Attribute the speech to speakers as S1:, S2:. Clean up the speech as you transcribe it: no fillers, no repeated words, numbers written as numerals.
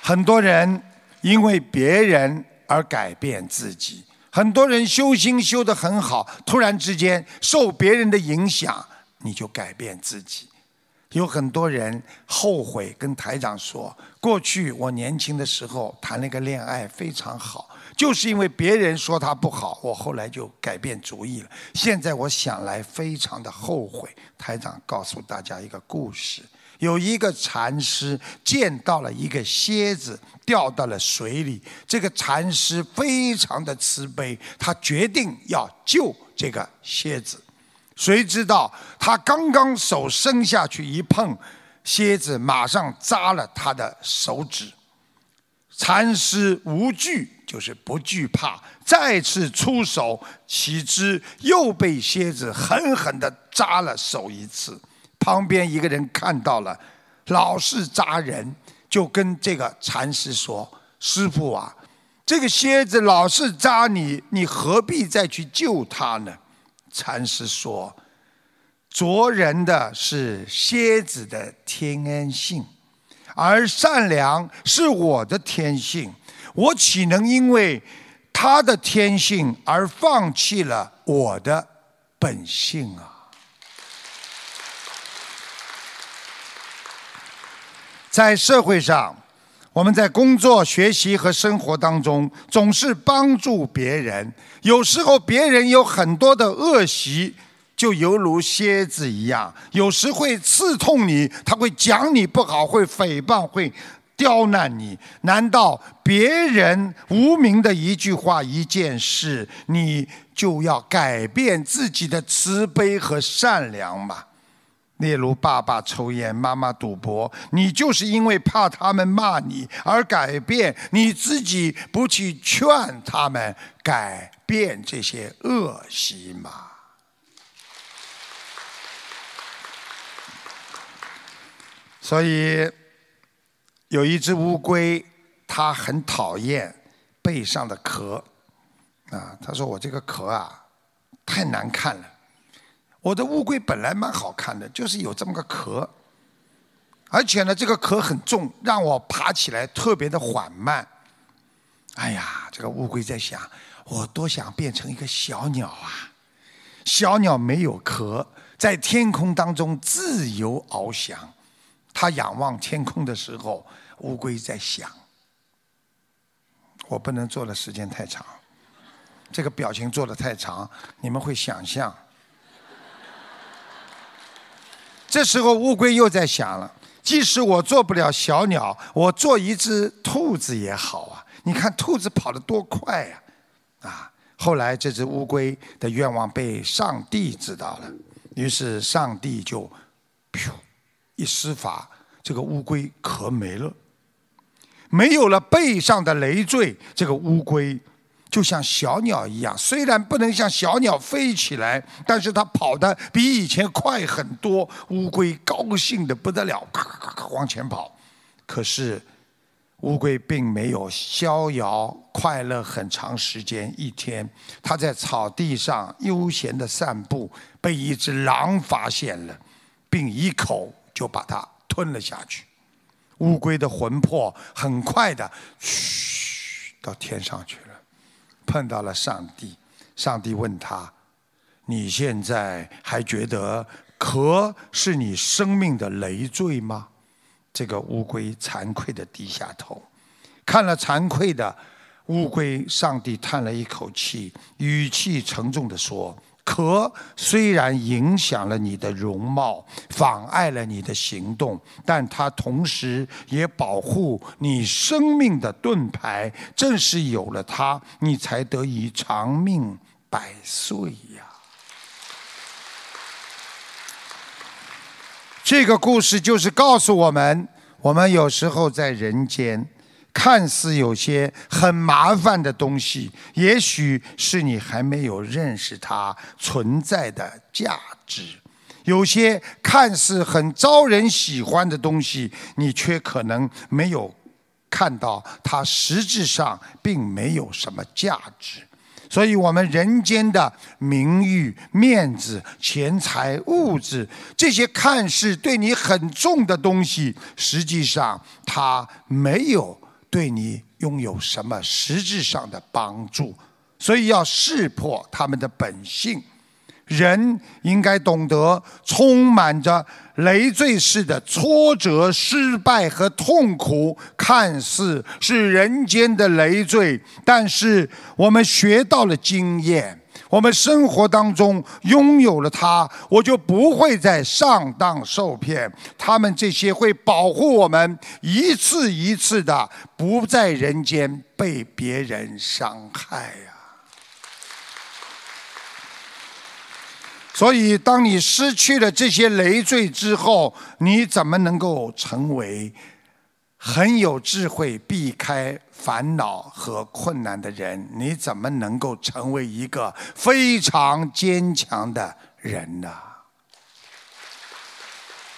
S1: 很多人因为别人而改变自己，很多人修心修得很好，突然之间受别人的影响，你就改变自己。有很多人后悔跟台长说，过去我年轻的时候谈了一个恋爱非常好，就是因为别人说他不好，我后来就改变主意了。现在我想来非常的后悔。台长告诉大家一个故事，有一个禅师见到了一个蝎子掉到了水里，这个禅师非常的慈悲，他决定要救这个蝎子。谁知道他刚刚手伸下去一碰，蝎子马上扎了他的手指。禅师无惧，就是不惧怕，再次出手，岂知又被蝎子狠狠地扎了手一次。旁边一个人看到了，老是扎人，就跟这个禅师说：师父啊，这个蝎子老是扎你，你何必再去救它呢？禅师说：啄人的是蝎子的天性，而善良是我的天性，我岂能因为他的天性而放弃了我的本性啊？在社会上，我们在工作、学习和生活当中总是帮助别人，有时候别人有很多的恶习，就犹如蝎子一样，有时会刺痛你，他会讲你不好，会诽谤，会刁难你。难道别人无名的一句话、一件事，你就要改变自己的慈悲和善良吗？例如爸爸抽烟，妈妈赌博，你就是因为怕他们骂你而改变，你自己不去劝他们改变这些恶习吗？所以有一只乌龟，它很讨厌背上的壳啊，他说我这个壳啊太难看了，我的乌龟本来蛮好看的，就是有这么个壳，而且呢这个壳很重，让我爬起来特别的缓慢。哎呀，这个乌龟在想，我多想变成一个小鸟啊！小鸟没有壳，在天空当中自由翱翔。他仰望天空的时候，乌龟在想，我不能做的时间太长，这个表情做得太长，你们会想象。这时候乌龟又在想了，即使我做不了小鸟，我做一只兔子也好啊，你看兔子跑得多快呀！后来这只乌龟的愿望被上帝知道了，于是上帝就一施法，这个乌龟壳没了，没有了背上的累赘，这个乌龟就像小鸟一样，虽然不能像小鸟飞起来，但是它跑得比以前快很多。乌龟高兴得不得了，咔咔咔往前跑。可是乌龟并没有逍遥快乐很长时间，一天它在草地上悠闲地散步，被一只狼发现了，并一口就把它吞了下去。乌龟的魂魄很快的到天上去了，碰到了上帝。上帝问他：你现在还觉得壳是你生命的累赘吗？这个乌龟惭愧地低下头。看了惭愧的乌龟，上帝叹了一口气，语气沉重地说：壳虽然影响了你的容貌，妨碍了你的行动，但它同时也保护你生命的盾牌。正是有了它，你才得以长命百岁呀！这个故事就是告诉我们，我们有时候在人间看似有些很麻烦的东西，也许是你还没有认识它存在的价值；有些看似很招人喜欢的东西，你却可能没有看到它实质上并没有什么价值。所以我们人间的名誉、面子、钱财、物质，这些看似对你很重的东西，实际上它没有对你拥有什么实质上的帮助。所以要识破他们的本性。人应该懂得充满着累赘式的挫折、失败和痛苦，看似是人间的累赘，但是我们学到了经验，我们生活当中拥有了它，我就不会再上当受骗。他们这些会保护我们一次一次的不在人间被别人伤害呀。所以当你失去了这些累赘之后，你怎么能够成为很有智慧避开烦恼和困难的人？你怎么能够成为一个非常坚强的人呢？